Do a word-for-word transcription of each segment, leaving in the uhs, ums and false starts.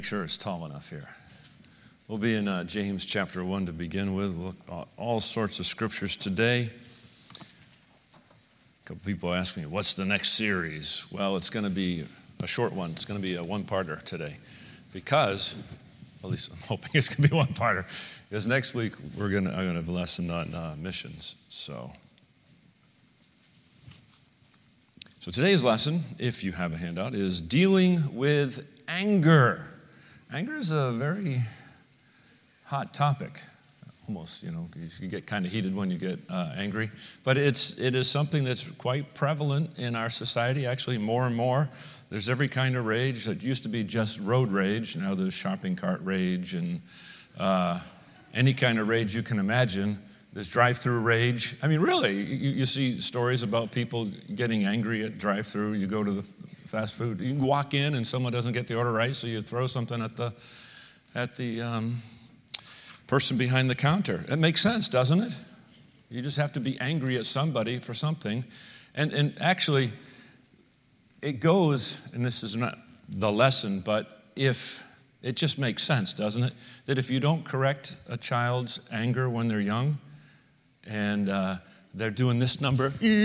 Sure it's tall enough here. We'll be in uh, James chapter one to begin with. We'll look at all sorts of scriptures today. A couple people ask me, what's the next series? Well, it's going to be a short one. It's going to be a one-parter today because, at least I'm hoping it's going to be one-parter, because next week we're going to, I'm going to have a lesson on uh, missions. So, so today's lesson, if you have a handout, is dealing with anger. Anger is a very hot topic, almost, you know, you get kind of heated when you get uh, angry. But it's, it is something that's quite prevalent in our society, actually more and more. There's every kind of rage. It used to be just road rage. Now there's shopping cart rage and uh, any kind of rage you can imagine. There's drive-through rage. I mean, really, you, you see stories about people getting angry at drive-through. You go to the fast food. You can walk in and someone doesn't get the order right, so you throw something at the at the um, person behind the counter. It makes sense, doesn't it? You just have to be angry at somebody for something. And, and actually, it goes, and this is not the lesson, but if it just makes sense, doesn't it? That if you don't correct a child's anger when they're young, and uh, they're doing this number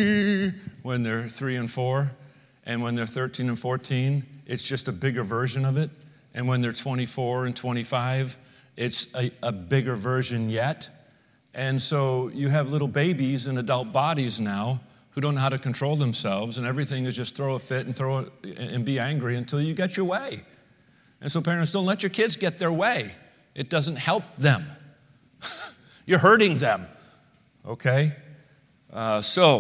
when they're three and four, and when they're thirteen and fourteen, it's just a bigger version of it. And when they're twenty-four and twenty-five, it's a, a bigger version yet. And so you have little babies in adult bodies now who don't know how to control themselves, and everything is just throw a fit and throw it, and be angry until you get your way. And so parents, don't let your kids get their way. It doesn't help them. You're hurting them. Okay? Uh, so,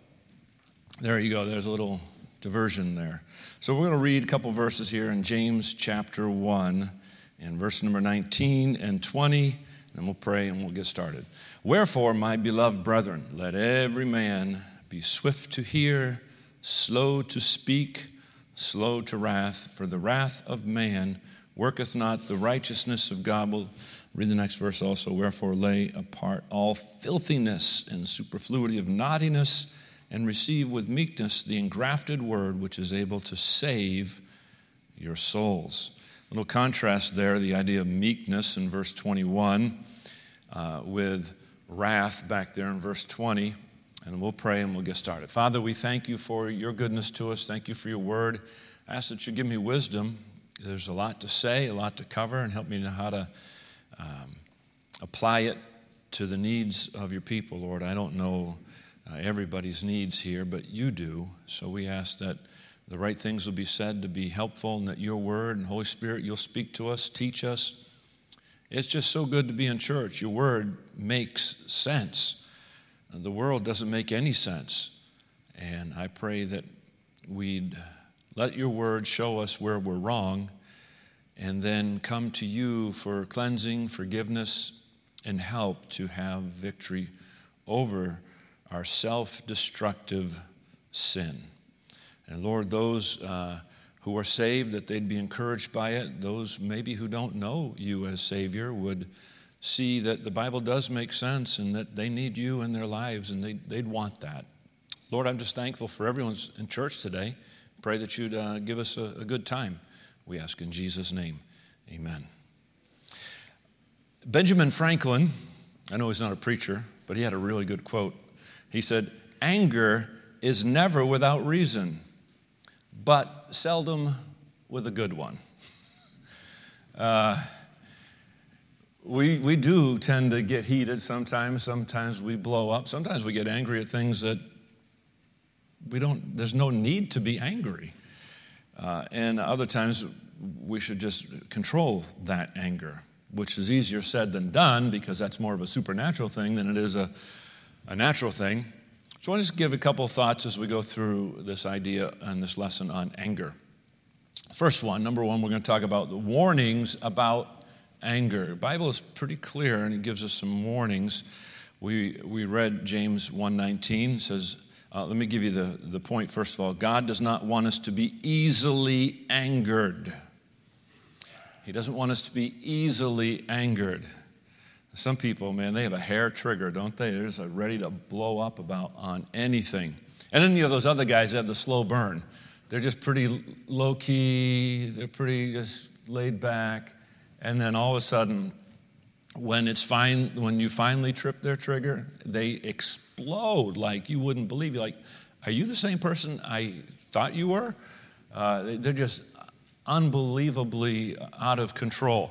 there you go. There's a little diversion there. So we're going to read a couple verses here in James chapter one, in verse number nineteen and twenty, and we'll pray and we'll get started. Wherefore, my beloved brethren, let every man be swift to hear, slow to speak, slow to wrath, for the wrath of man worketh not the righteousness of God. We'll read the next verse also. Wherefore, lay apart all filthiness and superfluity of naughtiness, and receive with meekness the engrafted word, which is able to save your souls. A little contrast there, the idea of meekness in verse twenty-one uh, with wrath back there in verse twenty. And we'll pray and we'll get started. Father, we thank you for your goodness to us. Thank you for your word. I ask that you give me wisdom. There's a lot to say, a lot to cover, and help me know how to um, apply it to the needs of your people, Lord. I don't know uh, everybody's needs here, but you do. So we ask that the right things will be said to be helpful, and that your word and Holy Spirit, you'll speak to us, teach us. It's just so good to be in church. Your word makes sense. The world doesn't make any sense. And I pray that we'd let your word show us where we're wrong, and then come to you for cleansing, forgiveness, and help to have victory over our self-destructive sin. And Lord, those uh, who are saved, that they'd be encouraged by it. Those maybe who don't know you as Savior would see that the Bible does make sense, and that they need you in their lives, and they, they'd want that. Lord, I'm just thankful for everyone's in church today. Pray that you'd uh, give us a, a good time. We ask in Jesus' name, amen. Benjamin Franklin, I know he's not a preacher, but he had a really good quote. He said, anger is never without reason, but seldom with a good one. Uh, we we do tend to get heated sometimes. Sometimes we blow up. Sometimes we get angry at things that we don't, there's no need to be angry. Uh, and other times we should just control that anger, which is easier said than done, because that's more of a supernatural thing than it is a, a natural thing. So I want to just give a couple of thoughts as we go through this idea and this lesson on anger. First one, number one, we're going to talk about the warnings about anger. The Bible is pretty clear, and it gives us some warnings. We we read James one nineteen. It says, uh, let me give you the, the point first of all. God does not want us to be easily angered. He doesn't want us to be easily angered. Some people, man, they have a hair trigger, don't they? They're just ready to blow up about on anything. And then you have those other guys that have the slow burn. they're just pretty low-key, they're pretty just laid back, and then all of a sudden, when it's fine, when you finally trip their trigger, they explode like you wouldn't believe. You're like, are you the same person I thought you were? Uh, they're just unbelievably out of control.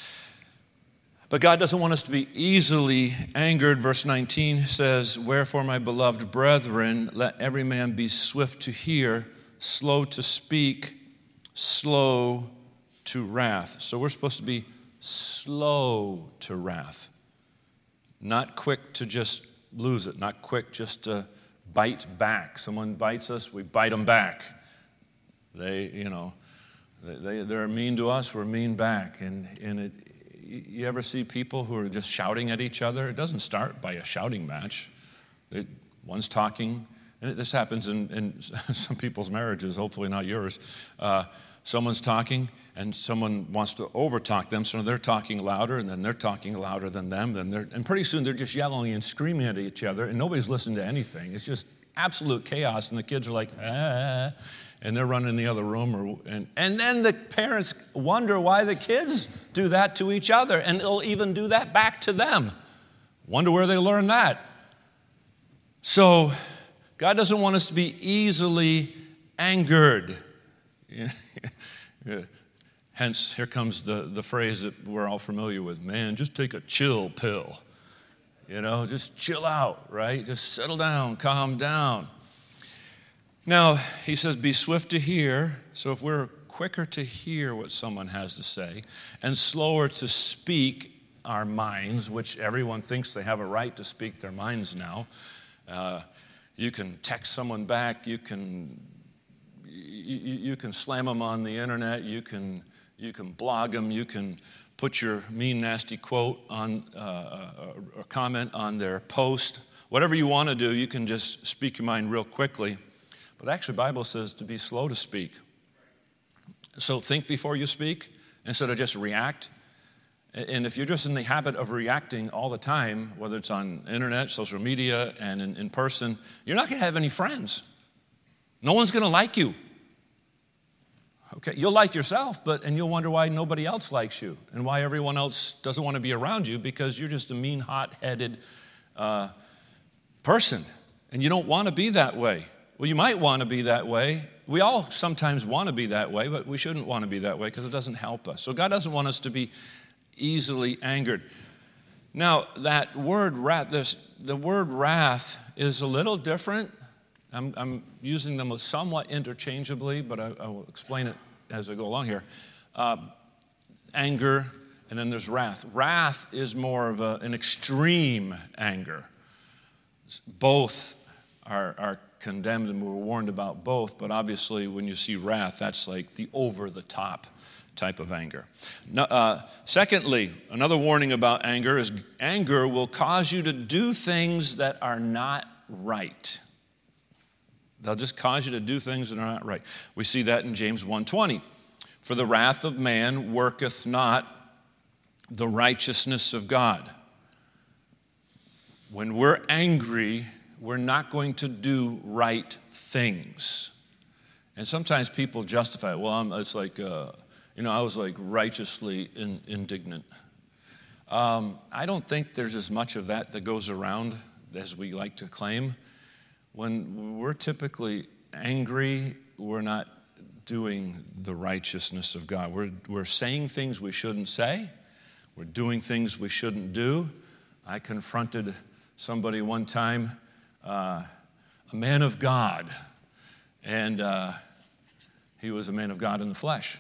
But God doesn't want us to be easily angered. Verse nineteen says, wherefore, my beloved brethren, let every man be swift to hear, slow to speak, slow to wrath. So we're supposed to be slow to wrath, not quick to just lose it, not quick just to bite back. Someone bites us, we bite them back. They, you know, they, they're mean to us, we're mean back. And, and it, you ever see people who are just shouting at each other? It doesn't start by a shouting match. It, one's talking, and this happens in, in some people's marriages, hopefully not yours. Uh, Someone's talking, and someone wants to overtalk them, so they're talking louder, and then they're talking louder than them, and, they're, and pretty soon they're just yelling and screaming at each other, and nobody's listening to anything. It's just absolute chaos, and the kids are like, ah, and they're running in the other room, or, and, and then the parents wonder why the kids do that to each other, and they'll even do that back to them. Wonder where they learned that. So God doesn't want us to be easily angered. Yeah. Yeah. Hence, here comes the, the phrase that we're all familiar with. Man, just take a chill pill. You know, just chill out, right? Just settle down, calm down. Now, he says, be swift to hear. So if we're quicker to hear what someone has to say and slower to speak our minds, which everyone thinks they have a right to speak their minds now. Uh, you can text someone back. You can... You, you can slam them on the internet, you can, you can blog them, you can put your mean, nasty quote on, uh, or comment on their post. Whatever you want to do, you can just speak your mind real quickly. But actually, the Bible says to be slow to speak. So think before you speak instead of just react. And if you're just in the habit of reacting all the time, whether it's on internet, social media, and in, in person, you're not going to have any friends. No one's going to like you. Okay, you'll like yourself, but and you'll wonder why nobody else likes you and why everyone else doesn't want to be around you because you're just a mean, hot-headed uh, person, and you don't want to be that way. Well, you might want to be that way. We all sometimes want to be that way, but we shouldn't want to be that way because it doesn't help us. So God doesn't want us to be easily angered. Now, that word wrath, this, the word wrath is a little different. I'm, I'm using them somewhat interchangeably, but I, I will explain it as I go along here. Uh, anger, and then there's wrath. Wrath is more of a, an extreme anger. Both are, are condemned, and we're warned about both, but obviously when you see wrath, that's like the over-the-top type of anger. Now, uh, secondly, another warning about anger is anger will cause you to do things that are not right. They'll just cause you to do things that are not right. We see that in James one twenty. For the wrath of man worketh not the righteousness of God. When we're angry, we're not going to do right things. And sometimes people justify it. Well, I'm, it's like, uh, you know, I was like righteously in, indignant. Um, I don't think there's as much of that that goes around as we like to claim. When we're typically angry, we're not doing the righteousness of God. We're, we're saying things we shouldn't say. We're doing things we shouldn't do. I confronted somebody one time, uh, a man of God, and uh, he was a man of God in the flesh.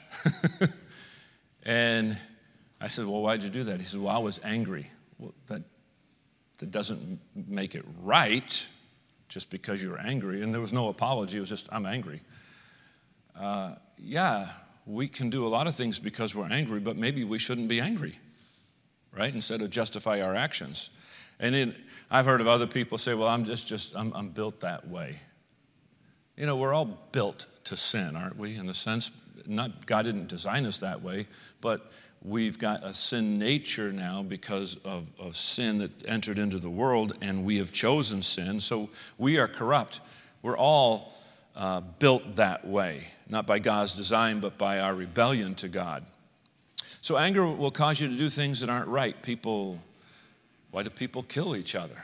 And I said, well, why'd you do that? He said, well, I was angry. Well, that, that doesn't make it right just because you were angry. And there was no apology. It was just, I'm angry. Uh, yeah, we can do a lot of things because we're angry, but maybe we shouldn't be angry, right? Instead of justify our actions. And then I've heard of other people say, well, I'm just, just I'm, I'm built that way. You know, we're all built to sin, aren't we? In the sense, not God didn't design us that way, but we've got a sin nature now because of, of sin that entered into the world, and we have chosen sin. So we are corrupt. We're all uh, built that way, not by God's design, but by our rebellion to God. So anger will cause you to do things that aren't right. People, why do people kill each other?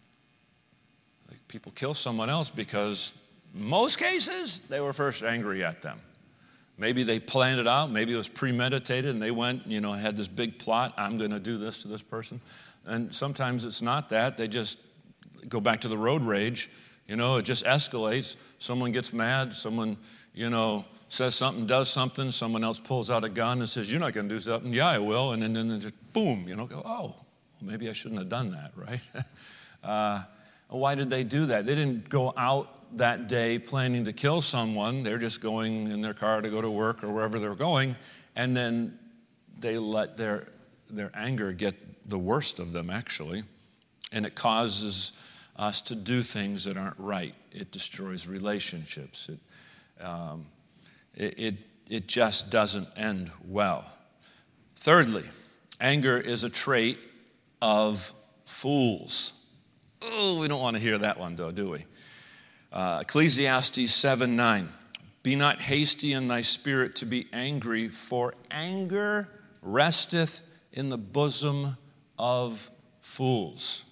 Like people kill someone else because in most cases they were first angry at them. Maybe they planned it out. Maybe it was premeditated and they went, you know, had this big plot. I'm going to do this to this person. And sometimes it's not that. They just go back to the road rage. You know, it just escalates. Someone gets mad. Someone, you know, says something, does something. Someone else pulls out a gun and says, you're not going to do something. Yeah, I will. And then, then just boom, you know, go, oh, well, maybe I shouldn't have done that, right? uh, why did they do that? They didn't go out that day planning to kill someone. They're just going in their car to go to work or wherever they're going. And then they let their, their anger get the worst of them, actually. And it causes us to do things that aren't right. It destroys relationships. It, um, it, it, it just doesn't end well. Thirdly, anger is a trait of fools. Oh, we don't want to hear that one, though, do we? Uh, Ecclesiastes seven nine. Be not hasty in thy spirit to be angry, for anger resteth in the bosom of fools.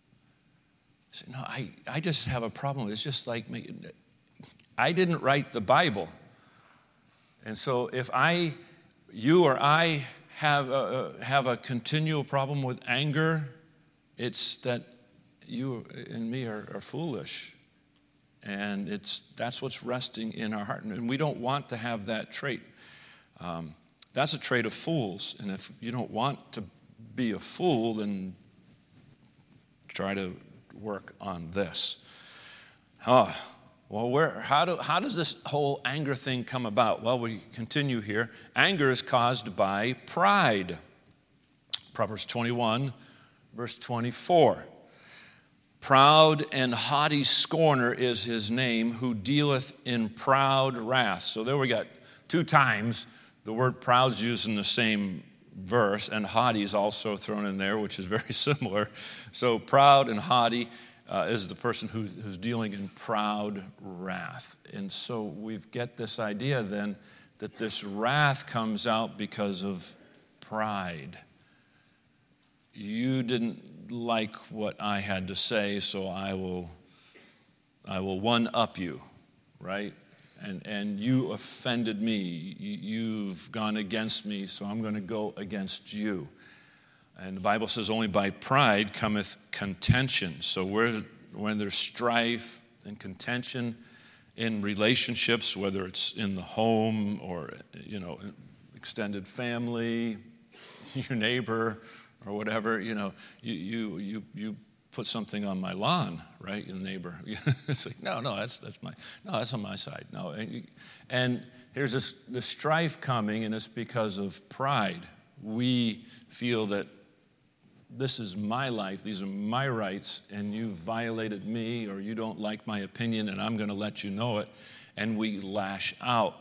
So, no, I, I just have a problem. It's just like me. I didn't write the Bible. And so if I, you or I have a, have a continual problem with anger, it's that you and me are, are foolish. And it's that's what's resting in our heart. And we don't want to have that trait. Um, that's a trait of fools. And if you don't want to be a fool, then try to work on this. Oh, well, where, how, do, how does this whole anger thing come about? Well, we continue here. Anger is caused by pride. Proverbs twenty-one, verse twenty-four. Proud and haughty scorner is his name, who dealeth in proud wrath. So there we got two times the word proud is used in the same verse, and haughty is also thrown in there, which is very similar. So proud and haughty uh, is the person who, who's dealing in proud wrath. And so we get this idea then that this wrath comes out because of pride. You didn't like what I had to say, so I will I will one-up you, right? And and you offended me. You've gone against me, so I'm going to go against you. And the Bible says only by pride cometh contention. So where, when there's strife and contention in relationships, whether it's in the home or, you know, extended family, your neighbor, or whatever, you know, you you you you put something on my lawn, right? Your neighbor, it's like, no, no, that's that's my, no, that's on my side, no. And, you, and here's this this strife coming, and it's because of pride. We feel that this is my life, these are my rights, and you violated me, or you don't like my opinion, and I'm going to let you know it, and we lash out,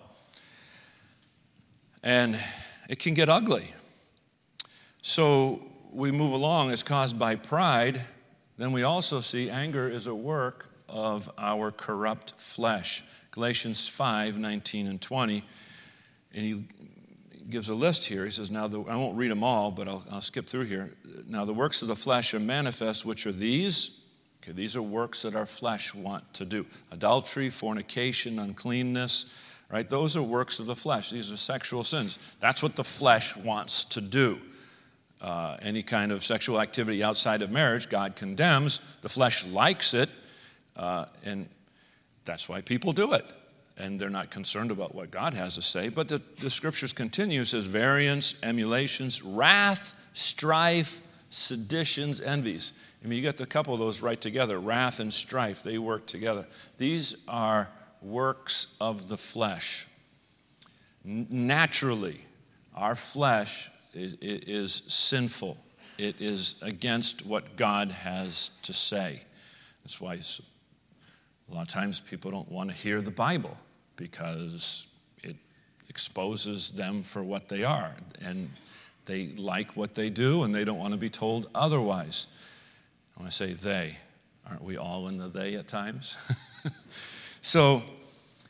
and it can get ugly. So we move along, it's caused by pride. Then we also see anger is a work of our corrupt flesh. Galatians five nineteen and twenty. And he gives a list here. He says, now, the, I won't read them all, but I'll, I'll skip through here. Now, the works of the flesh are manifest, which are these. Okay, these are works that our flesh want to do. Adultery, fornication, uncleanness, right? Those are works of the flesh. These are sexual sins. That's what the flesh wants to do. Uh, any kind of sexual activity outside of marriage, God condemns. The flesh likes it, uh, and that's why people do it. And they're not concerned about what God has to say. But the, the scriptures continue, it says, variance, emulations, wrath, strife, seditions, envies. I mean, you get a couple of those right together. Wrath and strife, they work together. These are works of the flesh. N- naturally, our flesh is, is sinful. It is against what God has to say. That's why a lot of times people don't want to hear the Bible, because it exposes them for what they are. And they like what they do, and they don't want to be told otherwise. I want to say they. Aren't we all in the they at times? So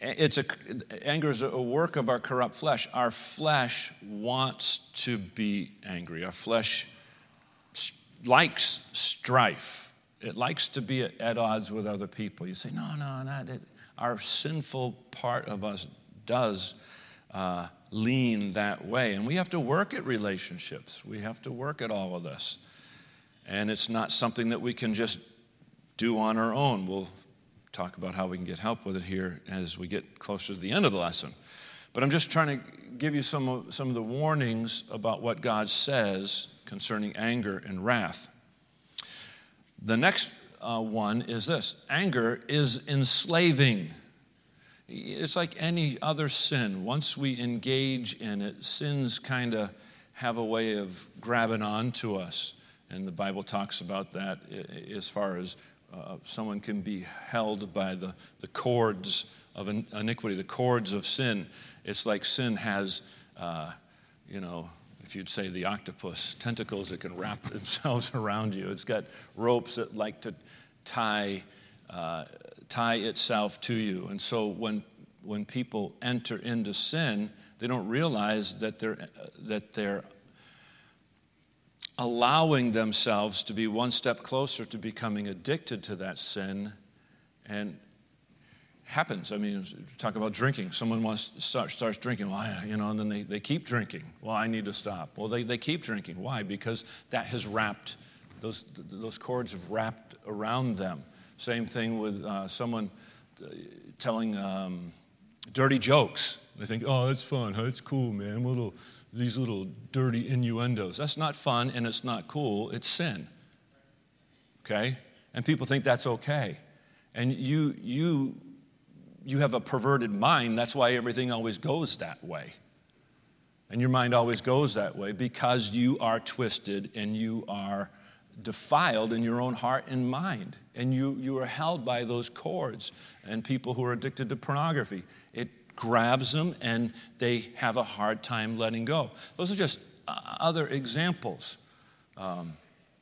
It's a, anger is a work of our corrupt flesh. Our flesh wants to be angry. Our flesh likes strife. It likes to be at, at odds with other people. You say, no, no, not it. Our sinful part of us does uh, lean that way. And we have to work at relationships. We have to work at all of this. And it's not something that we can just do on our own. We'll talk about how we can get help with it here as we get closer to the end of the lesson. But I'm just trying to give you some of, some of the warnings about what God says concerning anger and wrath. The next uh, one is this. Anger is enslaving. It's like any other sin. Once we engage in it, sins kind of have a way of grabbing on to us. And the Bible talks about that as far as Uh, someone can be held by the, the cords of iniquity, the cords of sin. It's like sin has, uh, you know, if you'd say the octopus, tentacles that can wrap themselves around you. It's got ropes that like to tie uh, tie itself to you. And so when when people enter into sin, they don't realize that they're uh, that they're allowing themselves to be one step closer to becoming addicted to that sin. And happens. I mean, talk about drinking. Someone wants to start, starts drinking, well, I, you know, and then they, they keep drinking. Well, I need to stop. Well, they, they keep drinking. Why? Because that has wrapped, those, those cords have wrapped around them. Same thing with uh, someone telling um, dirty jokes. They think, oh, it's fun. Huh? It's cool, man. Little These little dirty innuendos. That's not fun and it's not cool. It's sin. Okay? And people think that's okay. And you you you have a perverted mind. That's why everything always goes that way. And your mind always goes that way because you are twisted and you are defiled in your own heart and mind. And you, you are held by those cords. And people who are addicted to pornography, it grabs them and they have a hard time letting go. Those are just other examples. Um,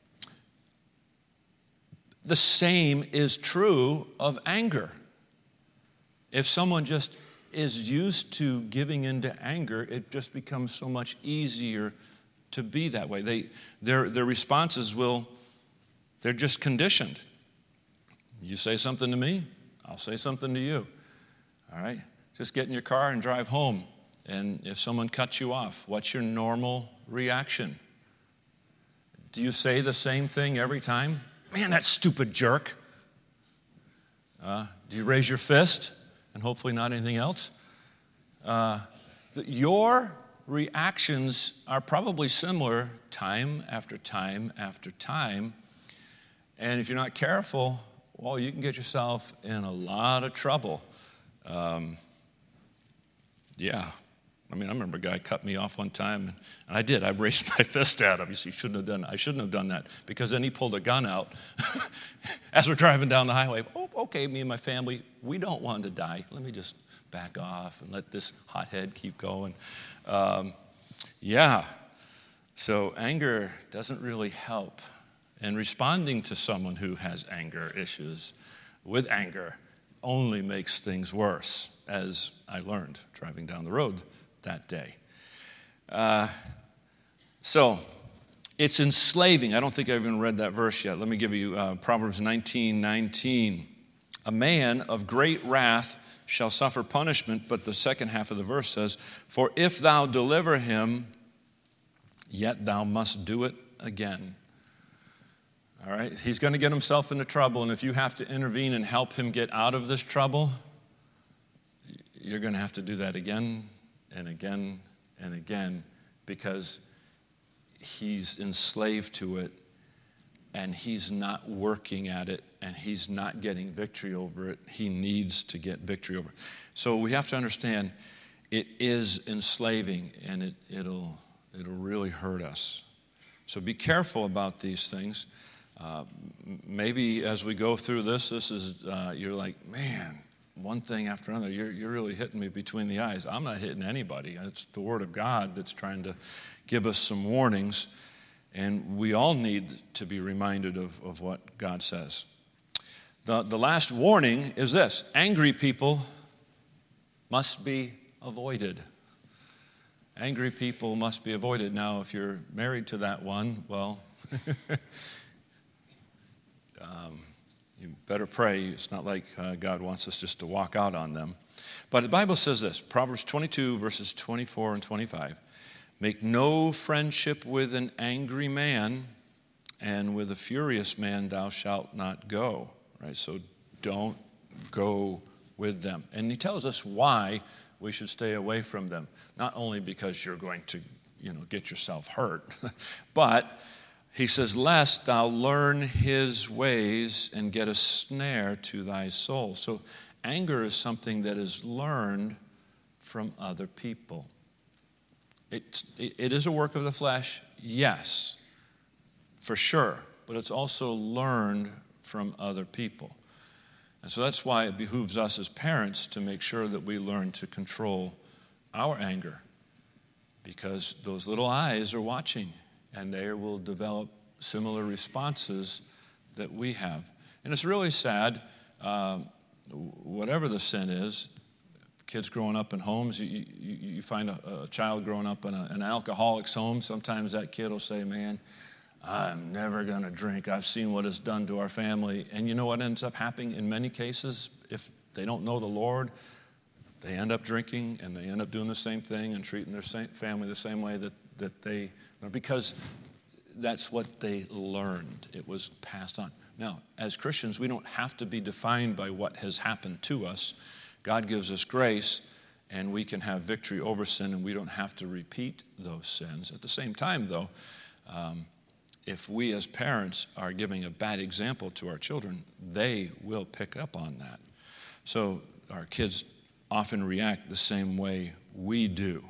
the same is true of anger. If someone just is used to giving into anger, it just becomes so much easier to be that way. They, their, their responses will, they're just conditioned. You say something to me, I'll say something to you. All right? Just get in your car and drive home. And if someone cuts you off, what's your normal reaction? Do you say the same thing every time? Man, that stupid jerk. Uh, do you raise your fist? And hopefully not anything else? Uh, the, your reactions are probably similar time after time after time. And if you're not careful, well, you can get yourself in a lot of trouble. Um, Yeah, I mean, I remember a guy cut me off one time, and, and I did. I raised my fist at him. You see, shouldn't have done. I shouldn't have done that because then he pulled a gun out as we're driving down the highway. Oh, okay, me and my family, we don't want to die. Let me just back off and let this hothead keep going. Um, yeah, so anger doesn't really help, and responding to someone who has anger issues with anger only makes things worse, as I learned driving down the road that day. Uh, so, it's enslaving. I don't think I've even read that verse yet. Let me give you uh, Proverbs nineteen nineteen. A man of great wrath shall suffer punishment, but the second half of the verse says, for if thou deliver him, yet thou must do it again. All right, he's going to get himself into trouble, and if you have to intervene and help him get out of this trouble, you're going to have to do that again and again and again because he's enslaved to it and he's not working at it and he's not getting victory over it. He needs to get victory over it. So we have to understand it is enslaving and it, it'll, it'll really hurt us. So be careful about these things. Uh, maybe as we go through this, this is, uh, you're like, man, one thing after another, you're, you're really hitting me between the eyes. I'm not hitting anybody. It's the Word of God that's trying to give us some warnings, and we all need to be reminded of, of what God says. The, the last warning is this: angry people must be avoided. Angry people must be avoided. Now, if you're married to that one, well, um, you better pray. It's not like uh, God wants us just to walk out on them. But the Bible says this, Proverbs twenty-two, verses twenty-four and twenty-five. Make no friendship with an angry man, and with a furious man thou shalt not go. Right? So don't go with them. And he tells us why we should stay away from them. Not only because you're going to, you know, get yourself hurt, but he says, lest thou learn his ways and get a snare to thy soul. So anger is something that is learned from other people. It, it is a work of the flesh, yes, for sure, but it's also learned from other people. And so that's why it behooves us as parents to make sure that we learn to control our anger, because those little eyes are watching, and they will develop similar responses that we have. And it's really sad, uh, whatever the sin is, kids growing up in homes, you, you, you find a, a child growing up in a, an alcoholic's home, sometimes that kid will say, man, I'm never going to drink. I've seen what it's done to our family. And you know what ends up happening in many cases? If they don't know the Lord, they end up drinking, and they end up doing the same thing and treating their same family the same way that, that they, because that's what they learned. It was passed on. Now, as Christians, we don't have to be defined by what has happened to us. God gives us grace, and we can have victory over sin, and we don't have to repeat those sins. At the same time, though, um, if we as parents are giving a bad example to our children, they will pick up on that. So our kids often react the same way we do.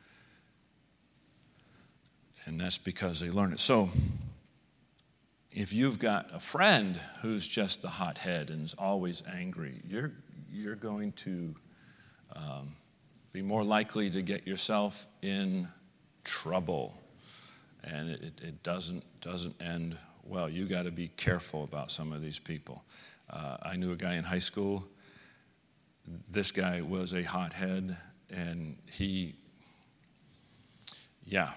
And that's because they learn it. So if you've got a friend who's just the hothead and is always angry, you're, you're going to um, be more likely to get yourself in trouble. And it, it doesn't doesn't end well. You got to be careful about some of these people. Uh, I knew a guy in high school. This guy was a hothead, and he, yeah.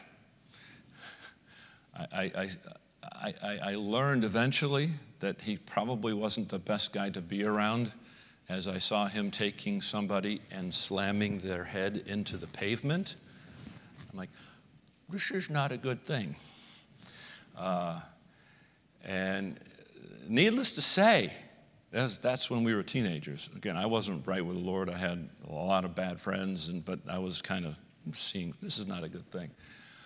I I I, I, I learned eventually that he probably wasn't the best guy to be around, as I saw him taking somebody and slamming their head into the pavement. I'm like, this is not a good thing. Uh, and needless to say, that's, that's when we were teenagers. Again, I wasn't right with the Lord. I had a lot of bad friends, and but I was kind of seeing this is not a good thing.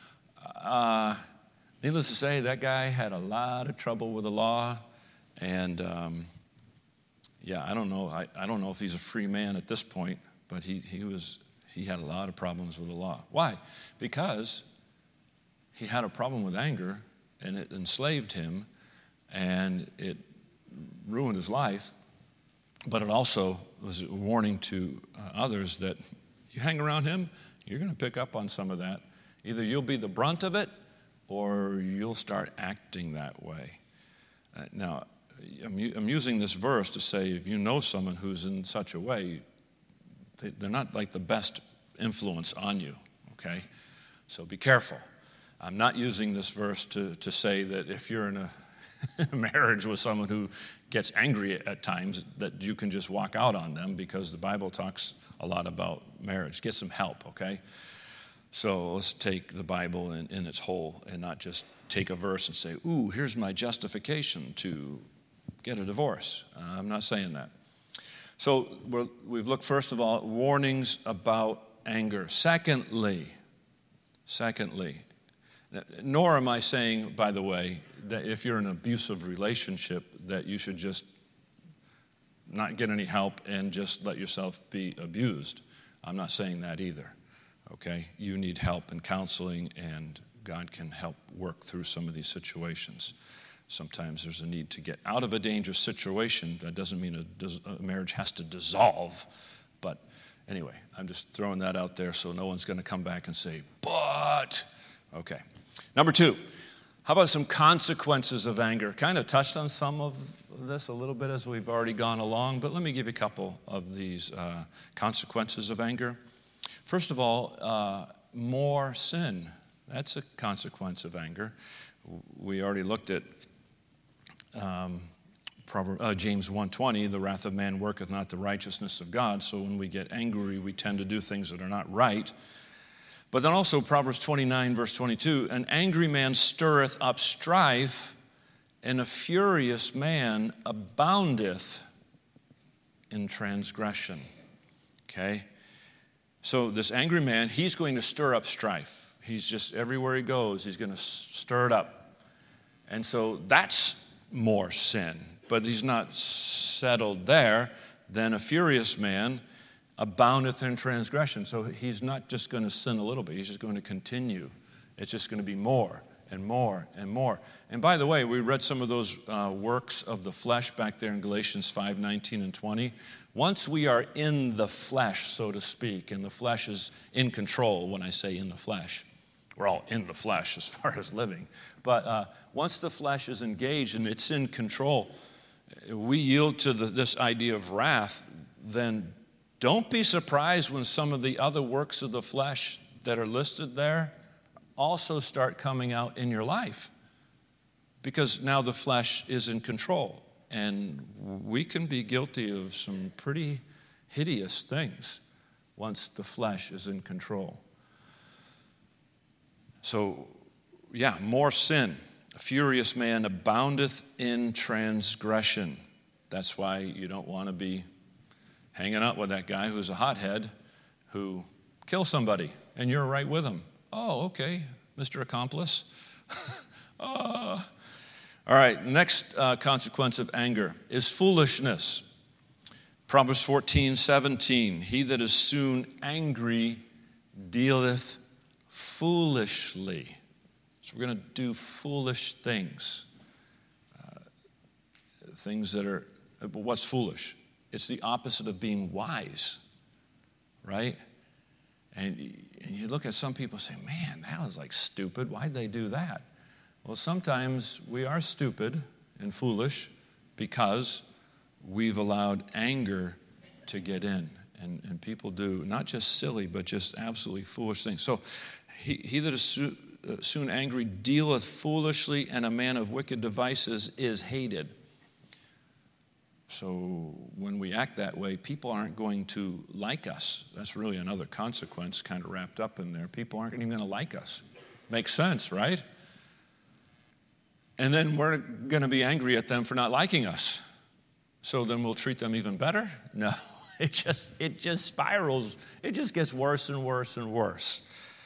Uh, needless to say, that guy had a lot of trouble with the law, and um, yeah, I don't know. I, I don't know if he's a free man at this point, but he he was he had a lot of problems with the law. Why? Because he had a problem with anger, and it enslaved him, and it ruined his life, but it also was a warning to uh, others that you hang around him, you're going to pick up on some of that. Either you'll be the brunt of it, or you'll start acting that way. Uh, now, I'm, I'm using this verse to say if you know someone who's in such a way, they, they're not like the best influence on you, okay? So be careful. I'm not using this verse to, to say that if you're in a marriage with someone who gets angry at, at times, that you can just walk out on them, because the Bible talks a lot about marriage. Get some help, okay? So let's take the Bible in, in its whole and not just take a verse and say, ooh, here's my justification to get a divorce. Uh, I'm not saying that. So we're, we've looked, first of all, at warnings about anger. Secondly, secondly, nor am I saying, by the way, that if you're in an abusive relationship that you should just not get any help and just let yourself be abused. I'm not saying that either, okay? You need help and counseling, and God can help work through some of these situations. Sometimes there's a need to get out of a dangerous situation. That doesn't mean a, a marriage has to dissolve, but anyway, I'm just throwing that out there so no one's going to come back and say, but, okay. Number two, How about some consequences of anger? Kind of touched on some of this a little bit as we've already gone along, but let me give you a couple of these uh, consequences of anger. First of all, uh, more sin. That's a consequence of anger. We already looked at um, Proverbs, uh, James one twenty, the wrath of man worketh not the righteousness of God. So when we get angry, we tend to do things that are not right. But then also Proverbs twenty-nine, verse twenty-two, an angry man stirreth up strife, and a furious man aboundeth in transgression. Okay? So this angry man, he's going to stir up strife. He's just, everywhere he goes, he's going to stir it up. And so that's more sin. But he's not settled there. Then a furious man aboundeth in transgression. So he's not just going to sin a little bit. He's just going to continue. It's just going to be more and more and more. And by the way, we read some of those uh, works of the flesh back there in Galatians five, nineteen and twenty. Once we are in the flesh, so to speak, and the flesh is in control when I say in the flesh. We're all in the flesh as far as living. But uh, once the flesh is engaged and it's in control, we yield to the, this idea of wrath, then don't be surprised when some of the other works of the flesh that are listed there also start coming out in your life. Because now the flesh is in control. And we can be guilty of some pretty hideous things once the flesh is in control. So, yeah, more sin. A furious man aboundeth in transgression. That's why you don't want to be hanging out with that guy who's a hothead who kills somebody, and you're right with him. Oh, okay, Mister Accomplice. uh, all right, next uh, consequence of anger is foolishness. Proverbs fourteen, seventeen, he that is soon angry dealeth foolishly. So we're going to do foolish things. Uh, things that are, but what's foolish? It's the opposite of being wise, right? And, and you look at some people and say, man, that was like stupid. Why'd they do that? Well, sometimes we are stupid and foolish because we've allowed anger to get in. And, and people do not just silly, but just absolutely foolish things. So he, he that is so, uh, soon angry dealeth foolishly, and a man of wicked devices is hated. So when we act that way, people aren't going to like us. That's really another consequence kind of wrapped up in there. People aren't even going to like us. Makes sense, right? And then we're going to be angry at them for not liking us. So then we'll treat them even better? No. It just it just spirals. It just gets worse and worse and worse.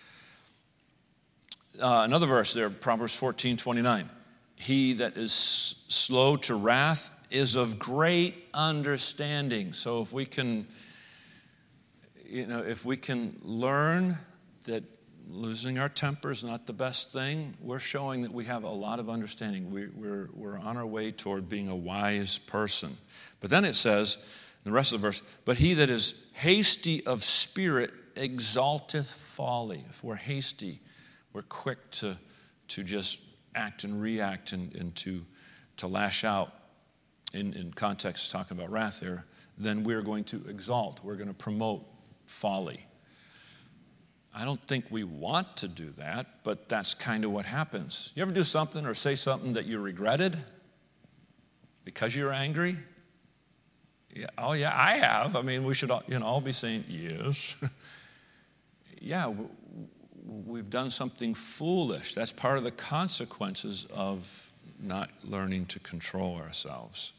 Uh, another verse there, Proverbs fourteen, twenty-nine. He that is slow to wrath is of great understanding. So if we can, you know, if we can learn that losing our temper is not the best thing, we're showing that we have a lot of understanding. We, we're, we're on our way toward being a wise person. But then it says, in the rest of the verse, but he that is hasty of spirit exalteth folly. If we're hasty, we're quick to, to just act and react and, and to, to lash out. In, in context, talking about wrath there, then we're going to exalt. We're going to promote folly. I don't think we want to do that, but that's kind of what happens. You ever do something or say something that you regretted because you're angry? Yeah. Oh, yeah, I have. I mean, we should all, you know, all be saying, yes. yeah, we've done something foolish. That's part of the consequences of not learning to control ourselves.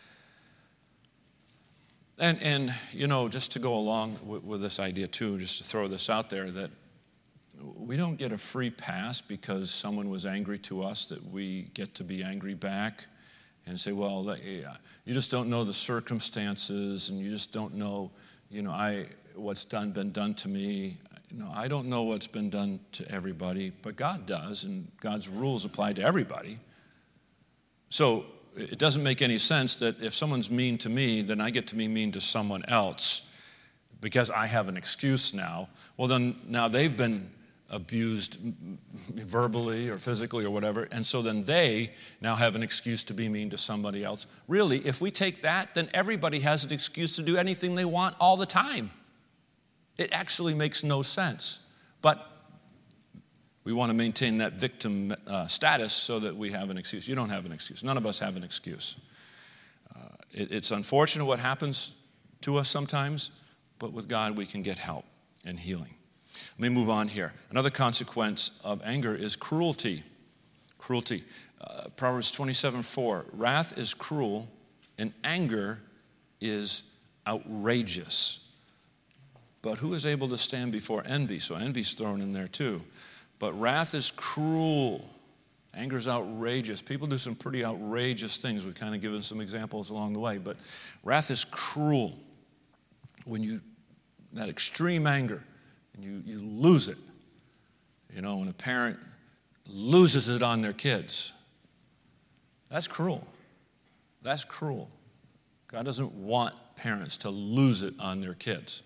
And, and you know, just to go along with, with this idea too, just to throw this out there, that we don't get a free pass because someone was angry to us, that we get to be angry back and say, well, you just don't know the circumstances, and you just don't know, you know, I what's done been done to me. You know, I don't know what's been done to everybody, but God does, and God's rules apply to everybody. So it doesn't make any sense that if someone's mean to me, then I get to be mean to someone else because I have an excuse now. Well, then now they've been abused verbally or physically or whatever, and so then they now have an excuse to be mean to somebody else. Really, if we take that, then everybody has an excuse to do anything they want all the time. It actually makes no sense. But we want to maintain that victim uh, status so that we have an excuse. You don't have an excuse. None of us have an excuse. Uh, it, it's unfortunate what happens to us sometimes, but with God we can get help and healing. Let me move on here. Another consequence of anger is cruelty. Cruelty. Uh, Proverbs twenty-seven four. Wrath is cruel, and anger is outrageous. But who is able to stand before envy? So envy's thrown in there too. But wrath is cruel. Anger is outrageous. People do some pretty outrageous things. We've kind of given some examples along the way. But wrath is cruel. When you, that extreme anger, and you, you lose it. You know, when a parent loses it on their kids, that's cruel. That's cruel. God doesn't want parents to lose it on their kids.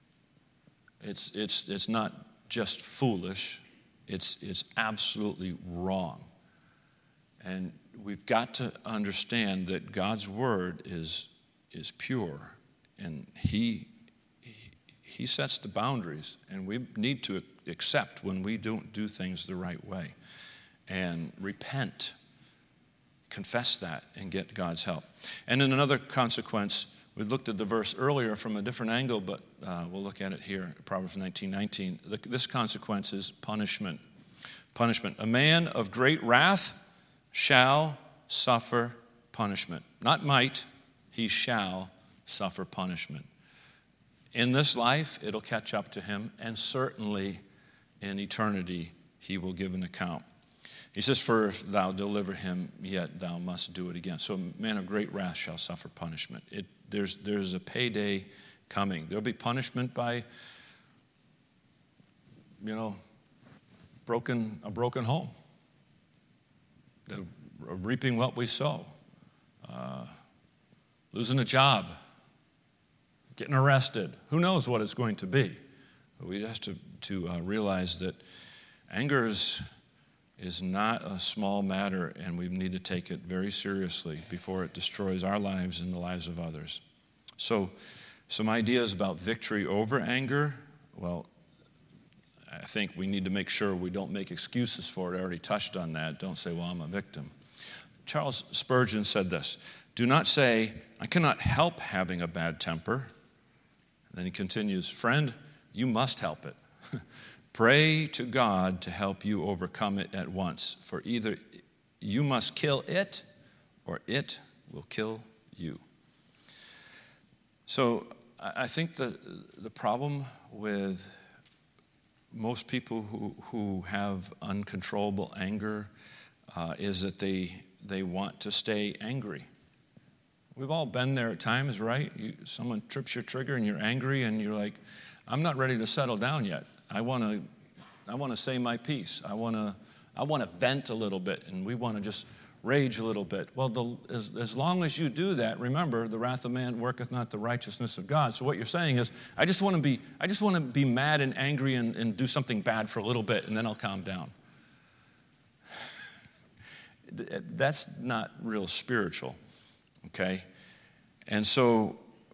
It's, it's, it's not just foolish. It's, it's absolutely wrong. And we've got to understand that God's word is, is pure, and he He sets the boundaries, and we need to accept when we don't do things the right way and repent, confess that, and get God's help. And then another consequence, we looked at the verse earlier from a different angle, but uh, we'll look at it here, Proverbs nineteen nineteen. This consequence is punishment. Punishment. A man of great wrath shall suffer punishment. Not might, he shall suffer punishment. In this life, it'll catch up to him, and certainly in eternity, he will give an account. He says, for if thou deliver him, yet thou must do it again. So a man of great wrath shall suffer punishment. It, there's, there's a payday coming. There'll be punishment by, you know, broken a broken home. The, reaping what we sow. Uh, losing a job. Getting arrested. Who knows what it's going to be? But we have to, to uh, realize that anger is, is not a small matter, and we need to take it very seriously before it destroys our lives and the lives of others. So, some ideas about victory over anger. Well, I think we need to make sure we don't make excuses for it. I already touched on that. Don't say, well, I'm a victim. Charles Spurgeon said this: do not say, I cannot help having a bad temper. And then he continues, friend, you must help it. Pray to God to help you overcome it at once, for either you must kill it or it will kill you. So I think the, the problem with most people who, who have uncontrollable anger uh, is that they, they want to stay angry. We've all been there at times, right? You, someone trips your trigger and you're angry and you're like, I'm not ready to settle down yet. I want to I want to say my piece. I want to I want to vent a little bit, and we want to just rage a little bit. Well, the, as, as long as you do that, remember, the wrath of man worketh not the righteousness of God. So what you're saying is, I just want to be I just want to be mad and angry and, and do something bad for a little bit, and then I'll calm down. That's not real spiritual. Okay? And so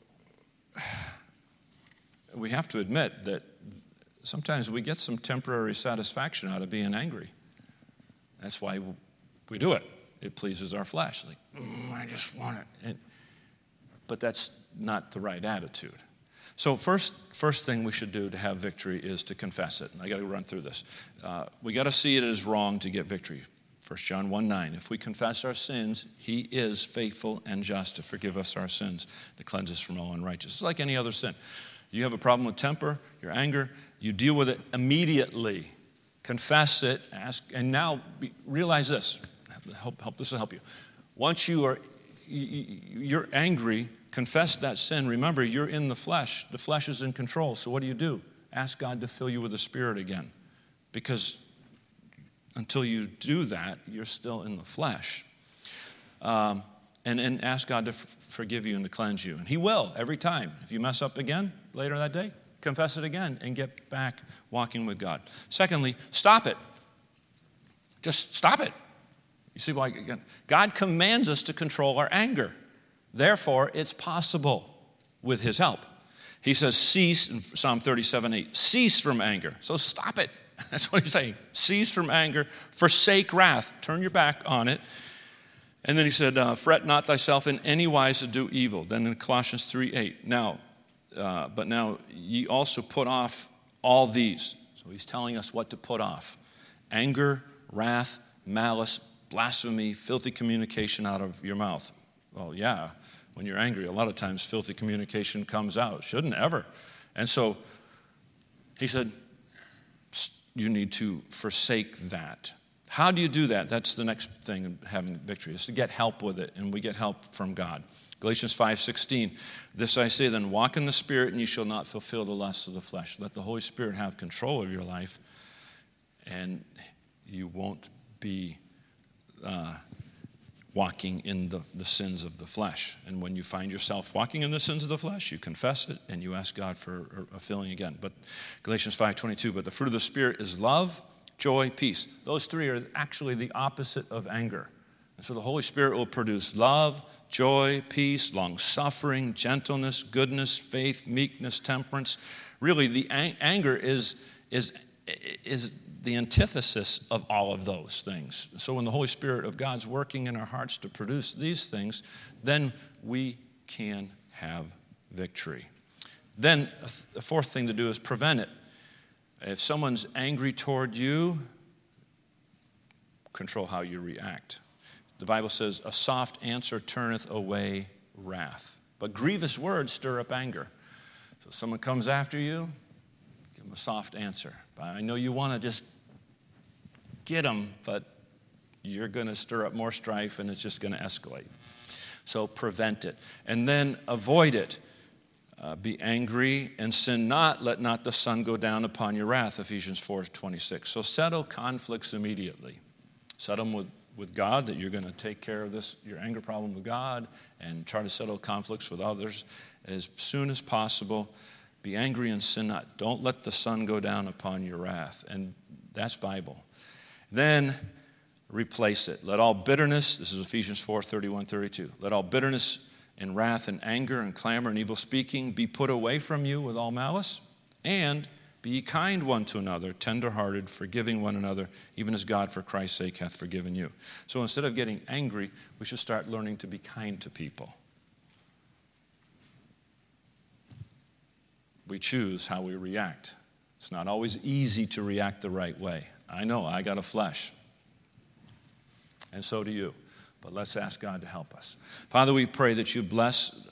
we have to admit that sometimes we get some temporary satisfaction out of being angry. That's why we do it. It pleases our flesh. Like, mm, I just want it. And, but that's not the right attitude. So first, first thing we should do to have victory is to confess it. And I got to run through this. Uh, we got to see it as wrong to get victory. First John one nine, if we confess our sins, he is faithful and just to forgive us our sins, to cleanse us from all unrighteousness. It's like any other sin. You have a problem with temper, your anger, you deal with it immediately. Confess it, ask, and now be, realize this. Help, help, this will help you. Once you are, you're angry, confess that sin. Remember, you're in the flesh. The flesh is in control. So what do you do? Ask God to fill you with the Spirit again. Because until you do that, you're still in the flesh. Um, and, and ask God to f- forgive you and to cleanse you. And he will every time. If you mess up again later that day, confess it again, and get back walking with God. Secondly, stop it. Just stop it. You see why? Again, God commands us to control our anger. Therefore, it's possible with his help. He says, cease, in Psalm thirty-seven eight, cease from anger. So stop it. That's what he's saying. Cease from anger, forsake wrath. Turn your back on it. And then he said, uh, fret not thyself in any wise to do evil. Then in Colossians three eight, now, uh, but now ye also put off all these. So he's telling us what to put off. Anger, wrath, malice, blasphemy, filthy communication out of your mouth. Well, yeah, when you're angry, a lot of times filthy communication comes out. Shouldn't ever. And so he said, you need to forsake that. How do you do that? That's the next thing in having victory, is to get help with it, and we get help from God. Galatians five sixteen, this I say then, walk in the Spirit, and you shall not fulfill the lusts of the flesh. Let the Holy Spirit have control of your life, and you won't be uh, walking in the, the sins of the flesh. And when you find yourself walking in the sins of the flesh, you confess it, and you ask God for a filling again. But Galatians five twenty-two, but the fruit of the Spirit is love, joy, peace. Those three are actually the opposite of anger. And so the Holy Spirit will produce love, joy, peace, long-suffering, gentleness, goodness, faith, meekness, temperance. Really, the ang- anger is, is, is the antithesis of all of those things. So when the Holy Spirit of God's working in our hearts to produce these things, then we can have victory. Then a, th- a fourth thing to do is prevent it. If someone's angry toward you, control how you react. The Bible says, a soft answer turneth away wrath, but grievous words stir up anger. So if someone comes after you, give them a soft answer. I know you want to just get them, but you're going to stir up more strife, and it's just going to escalate. So prevent it. And then avoid it. Uh, be angry and sin not. Let not the sun go down upon your wrath, Ephesians four twenty-six. So settle conflicts immediately. Settle them with, with God, that you're going to take care of this, your anger problem with God, and try to settle conflicts with others as soon as possible. Be angry and sin not. Don't let the sun go down upon your wrath. And that's Bible. Then replace it. Let all bitterness, this is Ephesians four thirty-one thirty-two. Let all bitterness and wrath and anger and clamor and evil speaking be put away from you with all malice. And be ye kind one to another, tenderhearted, forgiving one another, even as God for Christ's sake hath forgiven you. So instead of getting angry, we should start learning to be kind to people. We choose how we react. It's not always easy to react the right way. I know, I got a flesh. And so do you. But let's ask God to help us. Father, we pray that you bless